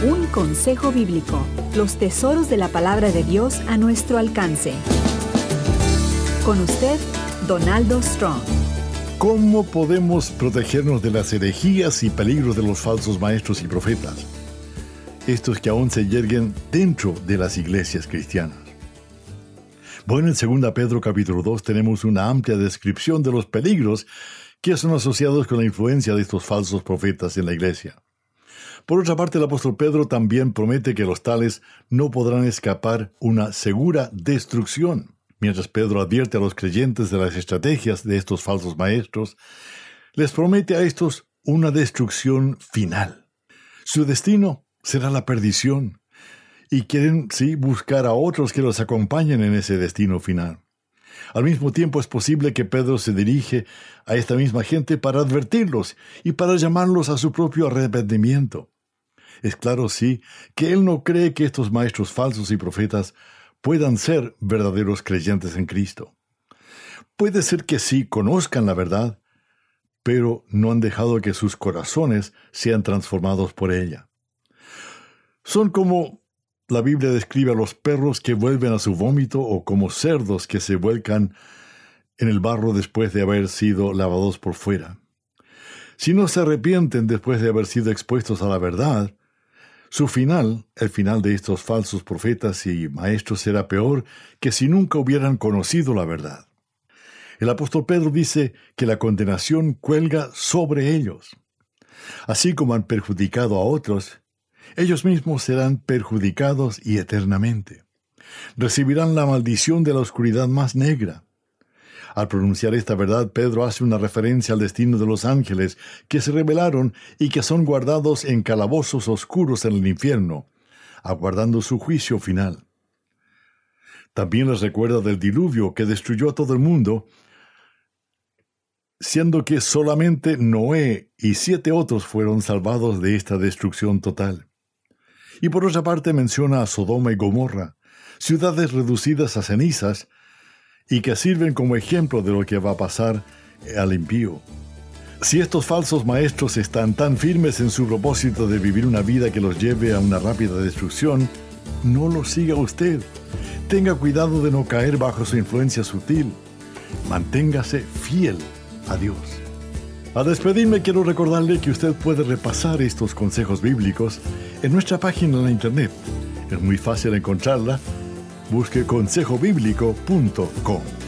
Un consejo bíblico. Los tesoros de la palabra de Dios a nuestro alcance. Con usted, Donaldo Strong. ¿Cómo podemos protegernos de las herejías y peligros de los falsos maestros y profetas? Estos que aún se yerguen dentro de las iglesias cristianas. Bueno, en 2 Pedro capítulo 2 tenemos una amplia descripción de los peligros que son asociados con la influencia de estos falsos profetas en la iglesia. Por otra parte, el apóstol Pedro también promete que los tales no podrán escapar una segura destrucción. Mientras Pedro advierte a los creyentes de las estrategias de estos falsos maestros, les promete a estos una destrucción final. Su destino será la perdición, y quieren, buscar a otros que los acompañen en ese destino final. Al mismo tiempo es posible que Pedro se dirige a esta misma gente para advertirlos y para llamarlos a su propio arrepentimiento. Es claro, que él no cree que estos maestros falsos y profetas puedan ser verdaderos creyentes en Cristo. Puede ser que conozcan la verdad, pero no han dejado que sus corazones sean transformados por ella. Son como la Biblia describe a los perros que vuelven a su vómito o como cerdos que se vuelcan en el barro después de haber sido lavados por fuera. Si no se arrepienten después de haber sido expuestos a la verdad, su final, el final de estos falsos profetas y maestros, será peor que si nunca hubieran conocido la verdad. El apóstol Pedro dice que la condenación cuelga sobre ellos. Así como han perjudicado a otros, ellos mismos serán perjudicados y eternamente. Recibirán la maldición de la oscuridad más negra. Al pronunciar esta verdad, Pedro hace una referencia al destino de los ángeles que se rebelaron y que son guardados en calabozos oscuros en el infierno, aguardando su juicio final. También les recuerda del diluvio que destruyó a todo el mundo, siendo que solamente Noé y 7 otros fueron salvados de esta destrucción total. Y por otra parte menciona a Sodoma y Gomorra, ciudades reducidas a cenizas y que sirven como ejemplo de lo que va a pasar al impío. Si estos falsos maestros están tan firmes en su propósito de vivir una vida que los lleve a una rápida destrucción, no los siga usted. Tenga cuidado de no caer bajo su influencia sutil. Manténgase fiel a Dios. Al despedirme, quiero recordarle que usted puede repasar estos consejos bíblicos en nuestra página en la internet. Es muy fácil encontrarla. Busque consejobiblico.com.